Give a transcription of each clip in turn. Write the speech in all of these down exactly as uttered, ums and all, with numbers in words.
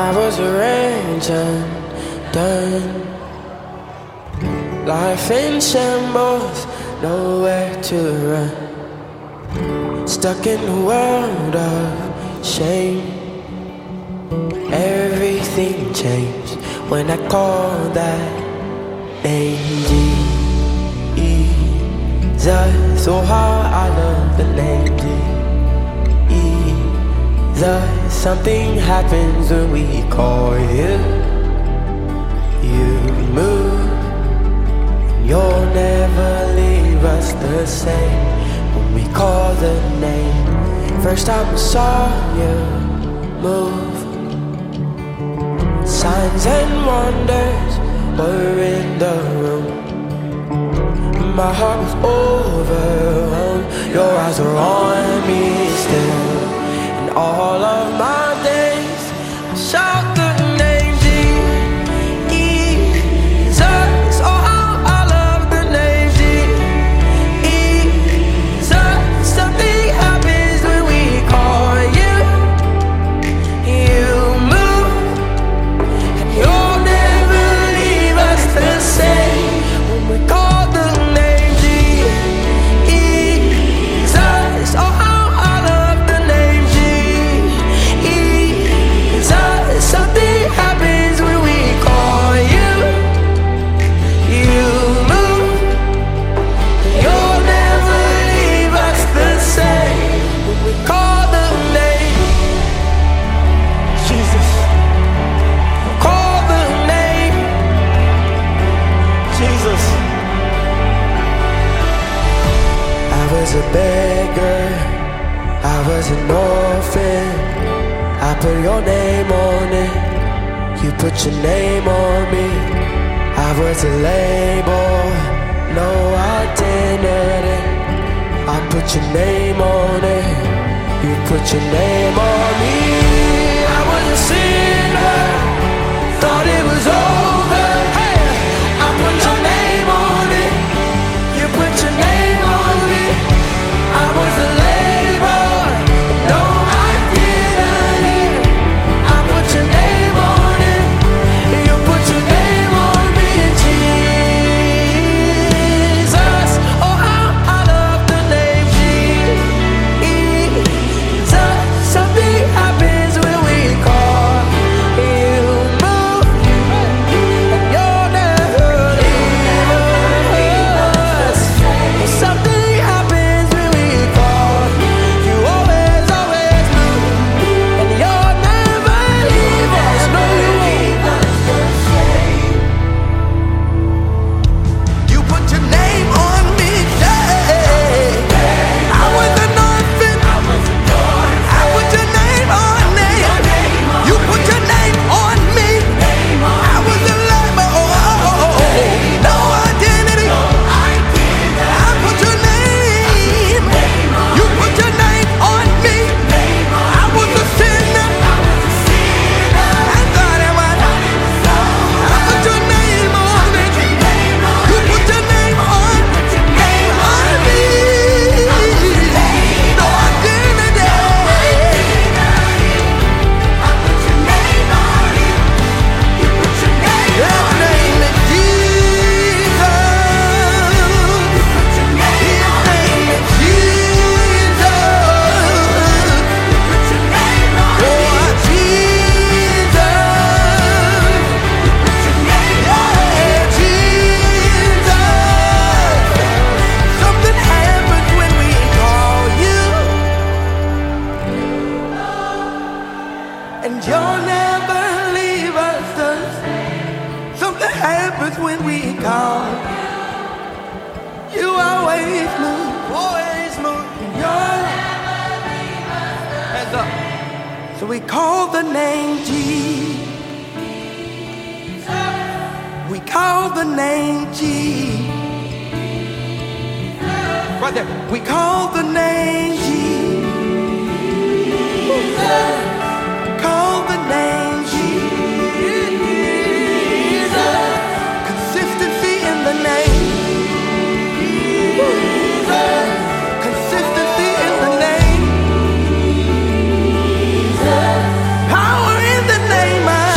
I was arranged and done. Life in shambles, nowhere to run. Stuck in a world of shame. Everything changed when I called that name, Jesus. Oh, how I love the name Jesus. Something happens when we call you. You move, you'll never leave us the same. When we call the name, first time I saw you move, signs and wonders were in the room. My heart was overwhelmed. Your eyes are on me still. And all of my days I shout the name Jesus. Oh, how I love the name Jesus. Something happens when we call you. You move, and you'll never leave us the same. When we call the name Jesus. Oh, how I love the name Jesus. Something happens when we call you. You move, you'll never leave us the same. When we call the name Jesus, call the name Jesus. I was a beggar, I was an orphan. I put your name on it, you put your name on me. I was a label, no identity. I put your name on it, you put your name on me. I was a sinner, thought it was over. Hey, I put your name on it, you put your name on me. I was a label, no identity. I put your name on it, you put your name on me, Jesus. Oh, how I love the name Jesus. Something happens when we call you. Move, and you'll never leave us. Something happens when we call you. Always, always move, and you'll never leave us. No, you won't. You put your name on me, yeah. I was an orphan. I put your name on me. You put your name on me. I was a label, no identity. I put your name. You put your name on me. I was a sinner. I thought I was. I put your name on me. You put your name on, name on me. No identity. That name is Jesus. His name is Jesus. Oh, Jesus. Yeah, Jesus. Something happens when we call you, and you'll never leave us. Something happens when we call you. Always move, always move. You're hands up. So we call the name Jesus. We call the name Jesus. Right there. We call the name Jesus. Call the name Jesus. Consistency in the name. Consistency in the name. Power in the name of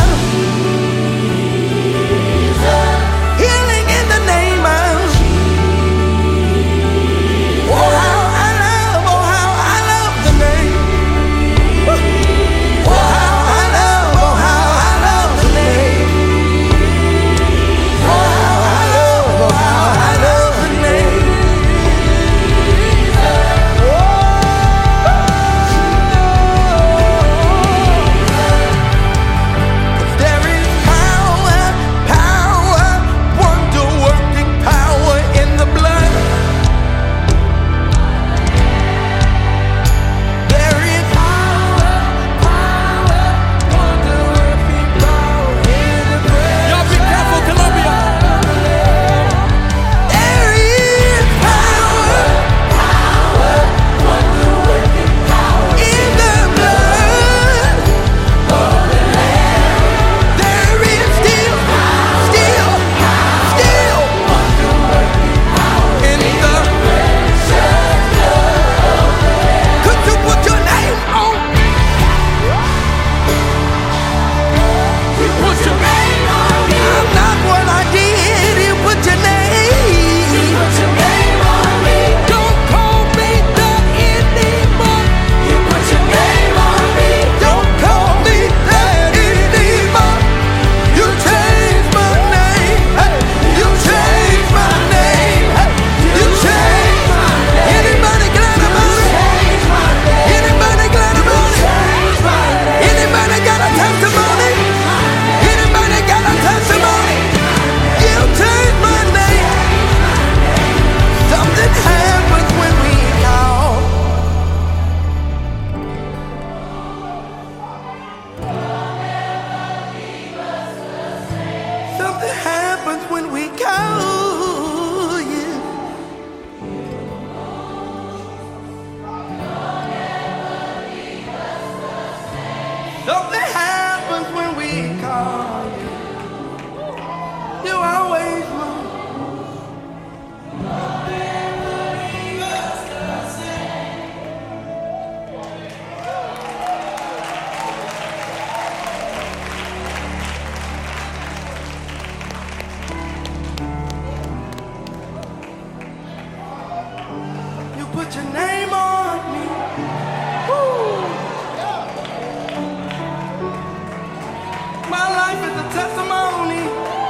testimony.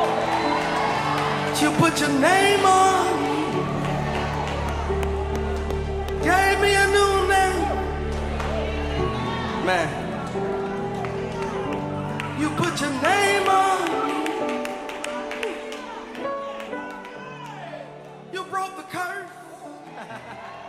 You put your name on, gave me a new name. Man, you put your name on. You broke the curse.